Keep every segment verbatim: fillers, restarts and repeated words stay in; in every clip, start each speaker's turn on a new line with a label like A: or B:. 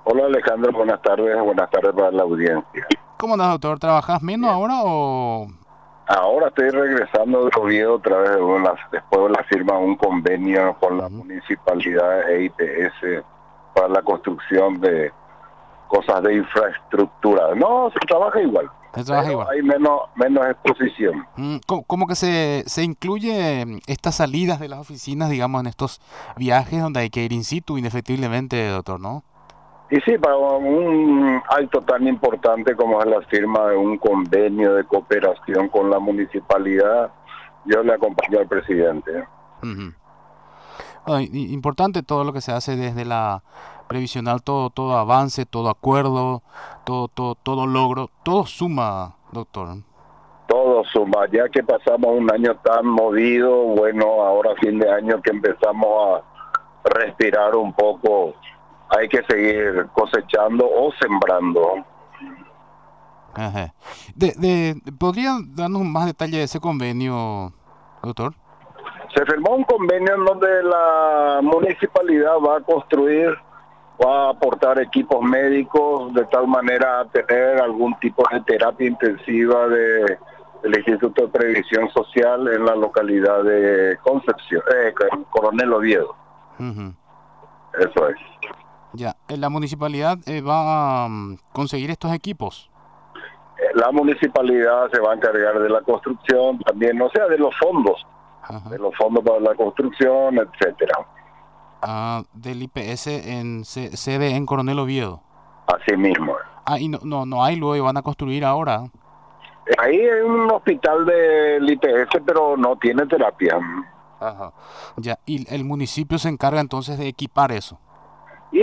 A: Hola Alejandro, buenas tardes, buenas tardes para la audiencia.
B: ¿Cómo andas, doctor? ¿Trabajas menos ahora o...?
A: Ahora estoy regresando de Oviedo otra vez de una- después de la firma de un convenio con la
B: Ujú.
A: municipalidad e I P S para la construcción de cosas de infraestructura. No, se trabaja igual,
B: ¿Te trabajas
A: pero
B: igual?
A: hay menos, menos exposición.
B: Mm, ¿Cómo, cómo que se, se incluye mm, estas salidas de las oficinas, digamos, en estos viajes donde hay que ir in situ, indefectiblemente, doctor, ¿no?
A: Y sí, para un acto tan importante como es la firma de un convenio de cooperación con la municipalidad, yo le acompaño al presidente.
B: Ujú. Ah, i- importante todo lo que se hace desde la previsional, todo, todo avance, todo acuerdo, todo, todo, todo logro, todo suma, doctor.
A: Todo suma, ya que pasamos un año tan movido, bueno, ahora fin de año que empezamos a respirar un poco, hay que seguir cosechando o sembrando.
B: Ajá. De, de, ¿podría darnos más detalle de ese convenio, doctor?
A: Se firmó un convenio en donde la municipalidad va a construir, va a aportar equipos médicos de tal manera a tener algún tipo de terapia intensiva de, del Instituto de Previsión Social en la localidad de Concepción, eh, Coronel Oviedo.
B: Ujú.
A: Eso es.
B: Ya, eh, la municipalidad eh, va a mm, conseguir estos equipos.
A: La municipalidad se va a encargar de la construcción también, o sea, de los fondos, de
B: Ajá.
A: los fondos para la construcción, etcétera.
B: Ah, del I P S en se- sede en Coronel Oviedo.
A: Así mismo.
B: Ah, y no, no, no hay luego, y van a construir ahora.
A: Ahí hay un hospital del I P S, pero no tiene terapia.
B: Ajá. Ya, y el municipio se encarga entonces de equipar eso.
A: Y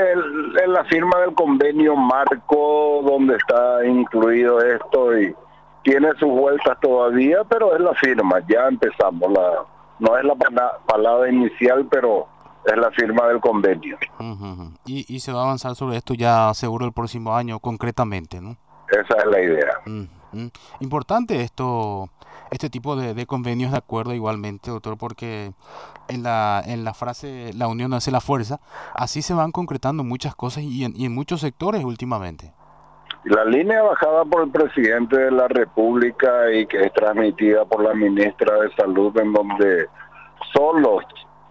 A: el- en la firma del convenio marco donde está incluido esto y tiene sus vueltas todavía, pero es la firma, ya empezamos. La, no es la pana- palabra inicial, pero es la firma del convenio.
B: Ujú, ujú. Y, y se va a avanzar sobre esto ya seguro el próximo año, concretamente, ¿no?
A: Esa es la idea.
B: Mm, mm. Importante esto, este tipo de, de convenios de acuerdo igualmente, doctor, porque en la, en la frase la unión hace la fuerza, así se van concretando muchas cosas y en, y en muchos sectores últimamente.
A: La línea bajada por el presidente de la República y que es transmitida por la ministra de Salud, en donde solos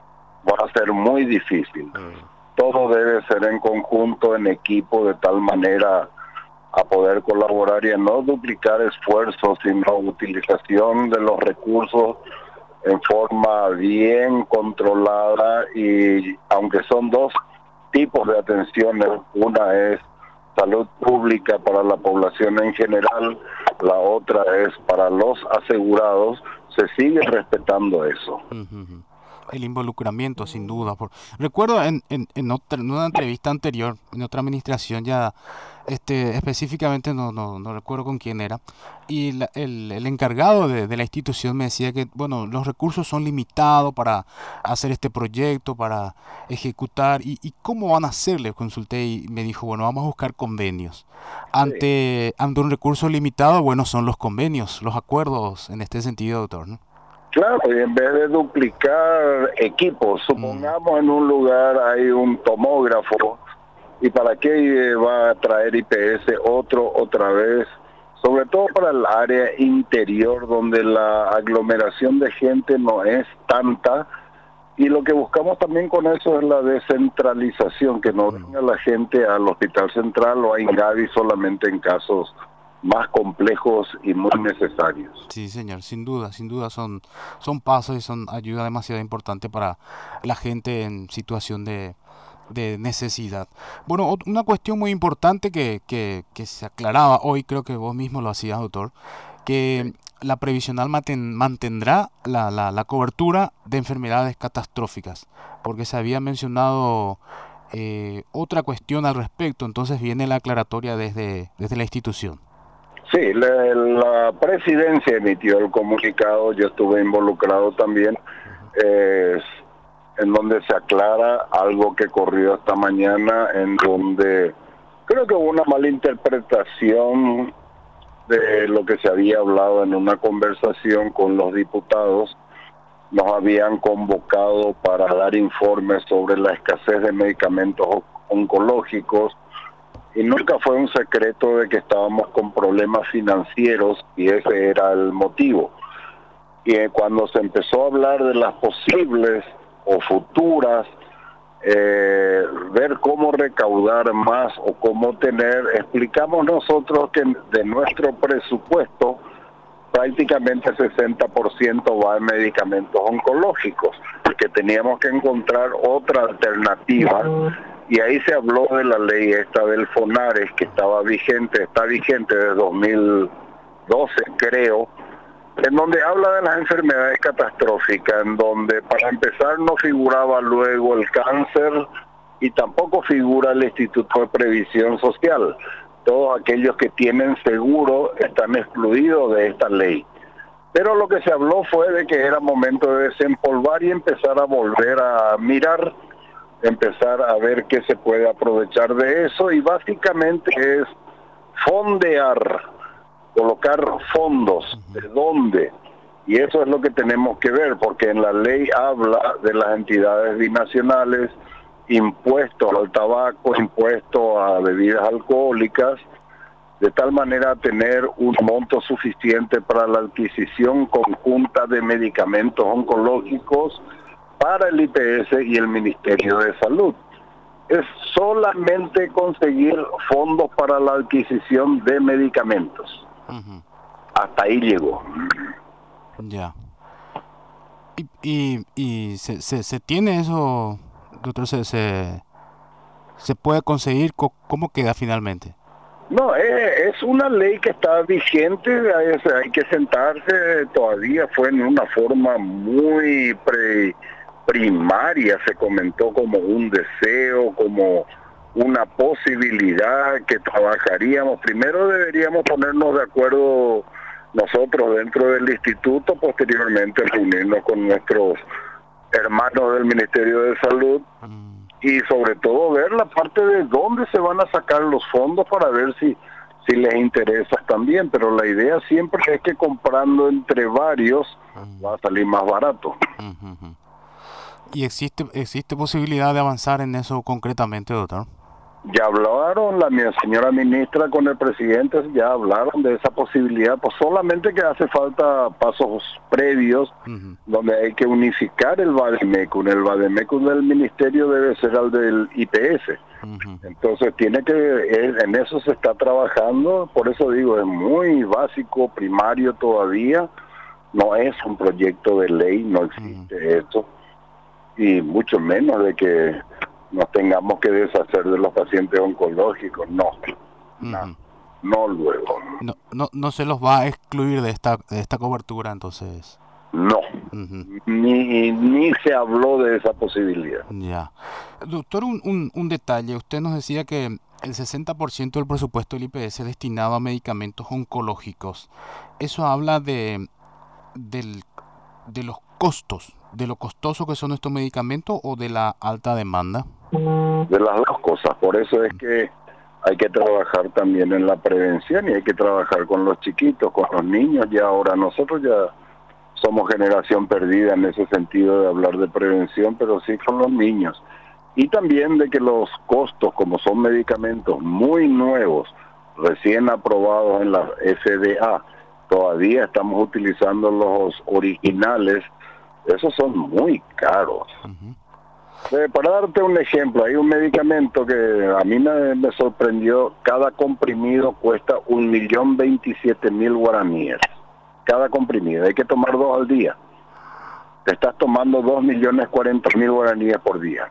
A: va a ser muy difícil. Todo debe ser en conjunto, en equipo, de tal manera a poder colaborar y a no duplicar esfuerzos, sino utilización de los recursos en forma bien controlada. Y aunque son dos tipos de atenciones, una es salud pública para la población en general, la otra es para los asegurados, se sigue respetando eso.
B: Ujú, ujú. El involucramiento, sin duda. Por... Recuerdo en, en, en, otra, en una entrevista anterior, en otra administración ya, este, específicamente no, no, no recuerdo con quién era, y la- el, el encargado de, de la institución me decía que, bueno, los recursos son limitados para hacer este proyecto, para ejecutar, y, y cómo van a hacer, le consulté y me dijo, bueno, vamos a buscar convenios.
A: Sí.
B: Ante, ante un recurso limitado, bueno, son los convenios, los acuerdos en este sentido, doctor, ¿no?
A: Claro, y en vez de duplicar equipos,
B: Mm,
A: supongamos en un lugar hay un tomógrafo, ¿y para qué va a traer I P S otro otra vez? Sobre todo para el área interior donde la aglomeración de gente no es tanta, y lo que buscamos también con eso es la descentralización, que no
B: mm.
A: venga la gente al hospital central o a Ingavi solamente en casos más complejos y muy necesarios.
B: Sí, señor, sin duda, sin duda son, son pasos y son ayuda demasiado importante para la gente en situación de, de necesidad. Bueno, ot- una cuestión muy importante que, que, que se aclaraba hoy, creo que vos mismo lo hacías, doctor, que la previsional maten- mantendrá la, la, la cobertura de enfermedades catastróficas, porque se había mencionado eh, otra cuestión al respecto, entonces viene la aclaratoria desde, desde la institución.
A: Sí, la, la presidencia emitió el comunicado, yo estuve involucrado también, eh, en donde se aclara algo que corrió esta mañana, en donde creo que hubo una mala interpretación de lo que se había hablado en una conversación con los diputados. Nos habían convocado para dar informes sobre la escasez de medicamentos oncológicos, y nunca fue un secreto de que estábamos con problemas financieros y ese era el motivo. Y eh, cuando se empezó a hablar de las posibles o futuras, eh, ver cómo recaudar más o cómo tener, explicamos nosotros que de nuestro presupuesto prácticamente el sesenta por ciento va en medicamentos oncológicos, que teníamos que encontrar otra alternativa, y ahí se habló de la ley esta del FONARES, que estaba vigente, está vigente desde dos mil doce creo, en donde habla de las enfermedades catastróficas, en donde para empezar no figuraba luego el cáncer y tampoco figura el Instituto de Previsión Social. Todos aquellos que tienen seguro están excluidos de esta ley. Pero lo que se habló fue de que era momento de desempolvar y empezar a volver a mirar, empezar a ver qué se puede aprovechar de eso, y básicamente es fondear, colocar fondos, ¿de dónde? Y eso es lo que tenemos que ver, porque en la ley habla de las entidades binacionales, impuestos al tabaco, impuestos a bebidas alcohólicas, de tal manera tener un monto suficiente para la adquisición conjunta de medicamentos oncológicos para el I P S y el Ministerio de Salud. Es solamente conseguir fondos para la adquisición de medicamentos. Uh-huh. Hasta ahí llegó.
B: Ya. ¿Y, y, y se, se, se tiene eso, doctor? ¿Se, se, se puede conseguir? ¿Cómo queda finalmente?
A: No, es, es una ley que está vigente, hay, hay que sentarse, todavía fue en una forma muy pre, primaria, se comentó como un deseo, como una posibilidad que trabajaríamos. Primero deberíamos ponernos de acuerdo nosotros dentro del instituto, posteriormente reunirnos con nuestros hermanos del Ministerio de Salud y sobre todo ver la parte de dónde se van a sacar los fondos para ver si, si les interesa también, pero la idea siempre es que comprando entre varios va a salir más barato.
B: ¿Y existe, existe posibilidad de avanzar en eso concretamente, doctor?
A: Ya hablaron, la mi señora ministra con el presidente, ya hablaron de esa posibilidad, pues solamente que hace falta pasos previos, uh-huh. donde hay que unificar el Bademecum. El Bademecum del ministerio debe ser el del I P S. Uh-huh. Entonces tiene que, en eso se está trabajando, por eso digo, es muy básico, primario todavía, no es un proyecto de ley, no existe uh-huh. eso, y mucho menos de que nos tengamos que deshacer de los pacientes oncológicos, no, uh-huh. no, no luego.
B: No, no, no se los va a excluir de esta de esta cobertura, entonces.
A: No, uh-huh. ni ni se habló de esa posibilidad.
B: Ya, doctor, un, un, un detalle. Usted nos decía que el sesenta por ciento del presupuesto del I P S es destinado a medicamentos oncológicos. Eso habla de del de los costos, de lo costoso que son estos medicamentos o de la alta demanda.
A: De las dos cosas, por eso es que hay que trabajar también en la prevención y hay que trabajar con los chiquitos, con los niños. Ya ahora nosotros ya somos generación perdida en ese sentido de hablar de prevención, pero sí con los niños. Y también de que los costos, como son medicamentos muy nuevos, recién aprobados en la F D A, todavía estamos utilizando los originales, esos son muy caros. Uh-huh. Eh, para darte un ejemplo, hay un medicamento que a mí me, me sorprendió, cada comprimido cuesta un millón veintisiete mil guaraníes, cada comprimido, hay que tomar dos al día. Te estás tomando dos millones cuarenta mil guaraníes por día.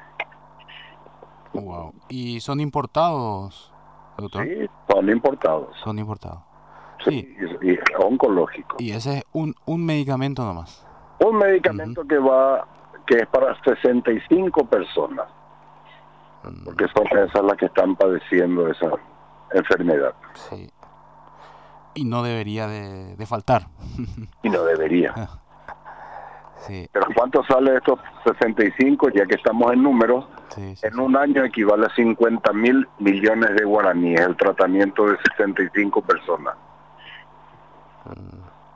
B: Wow. ¿Y son importados, doctor?
A: Sí, son importados.
B: Son importados.
A: Sí, y, y oncológico.
B: Y ese es un, un medicamento nomás.
A: Un medicamento uh-huh. que va, que es para sesenta y cinco personas, uh-huh. porque son esas las que están padeciendo esa enfermedad.
B: Sí. Y no debería de, de faltar.
A: Y no debería.
B: Sí.
A: Pero ¿cuánto sale estos sesenta y cinco? Ya que estamos en números,
B: sí, sí,
A: en
B: sí.
A: un año equivale a cincuenta mil millones de guaraníes el tratamiento de sesenta y cinco personas.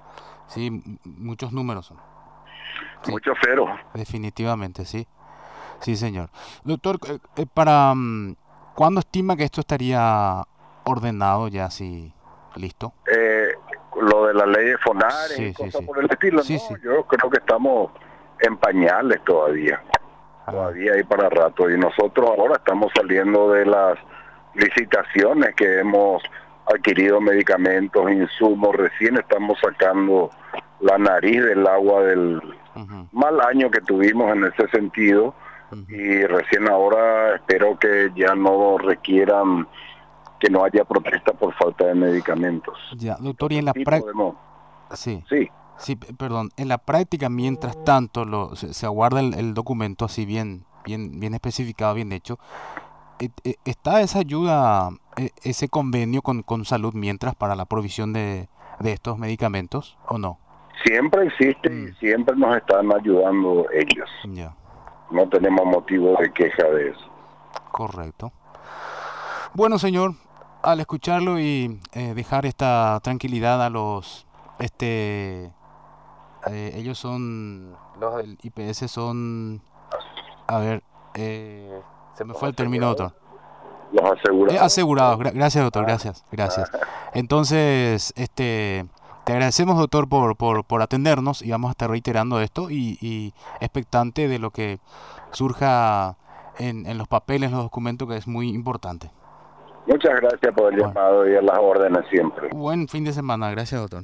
B: Sí, muchos números son. Sí.
A: Muchos ceros.
B: Definitivamente, sí. Sí, señor. Doctor, eh, eh, para mm, ¿cuándo estima que esto estaría ordenado ya así listo?
A: Eh, lo de la ley de Fonares y
B: Sí, sí,
A: cosas
B: sí.
A: por el estilo,
B: Sí,
A: no,
B: sí.
A: yo creo que estamos en pañales todavía,
B: Ah,
A: todavía hay para rato, y nosotros ahora estamos saliendo de las licitaciones que hemos adquirido medicamentos, insumos, recién estamos sacando la nariz del agua del
B: ujú,
A: mal año que tuvimos en ese sentido,
B: ujú.
A: y recién ahora espero que ya no requieran que no haya protesta por falta de medicamentos.
B: Ya, doctor, y en
A: Entonces
B: la
A: sí
B: práctica,
A: podemos,
B: sí,
A: sí,
B: sí, p- perdón, en la práctica, mientras tanto, lo, se, se aguarda el, el documento así bien, bien, bien especificado, bien hecho. eh, eh, ¿Está esa ayuda, eh, ese convenio con, con salud mientras para la provisión de, de estos medicamentos o no?
A: siempre existe y
B: Mm,
A: siempre nos están ayudando ellos.
B: ya,
A: No tenemos motivo de queja de eso.
B: correcto. Bueno, señor, al escucharlo y eh, dejar esta tranquilidad a los, este, eh, ellos son, los del I P S son, a ver, eh, se me
A: Los
B: fue el término,
A: asegurados,
B: doctor.
A: los
B: Eh,
A: asegurados,
B: asegurados, gra- gracias doctor,
A: ah,
B: gracias, gracias.
A: ah,
B: Entonces, este, te agradecemos doctor por, por, por atendernos y vamos a estar reiterando esto y, y expectante de lo que surja en, en los papeles, en los documentos, que es muy importante.
A: muchas gracias por el
B: Bueno,
A: llamado y a las órdenes siempre.
B: buen fin de semana, gracias doctor.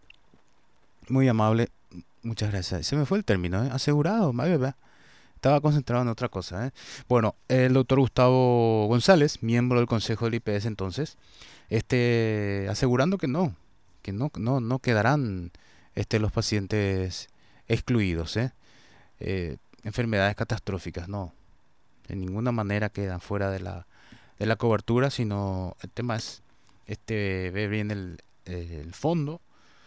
B: Muy amable, muchas gracias. Se me fue el término, ¿eh? Asegurado, ay, bebé. Estaba concentrado en otra cosa, ¿eh? Bueno, el doctor Gustavo González, miembro del Consejo del I P S entonces, este, asegurando que no, que no, no, no quedarán este, los pacientes excluidos, ¿eh? Eh, enfermedades catastróficas, no, de ninguna manera quedan fuera de la, de la cobertura, sino el tema es este, ver bien el, eh, el fondo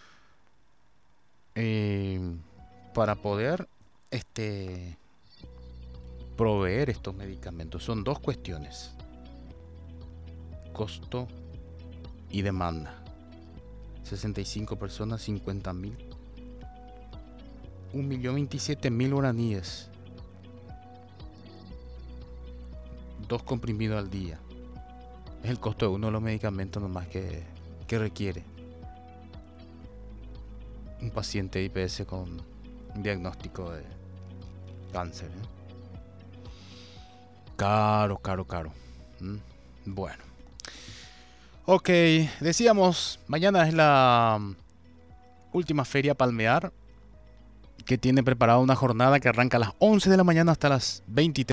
B: eh, para poder este, proveer estos medicamentos. Son dos cuestiones: costo y demanda. sesenta y cinco personas, cincuenta mil. un millón veintisiete mil guaraníes. Dos comprimidos al día. Es el costo de uno de los medicamentos nomás que, que requiere un paciente I P S con un diagnóstico de cáncer, ¿eh? Caro, caro, caro. ¿Mm? Bueno. Ok, decíamos, mañana es la última feria Palmear, que tiene preparada una jornada que arranca a las once de la mañana hasta las veintitrés.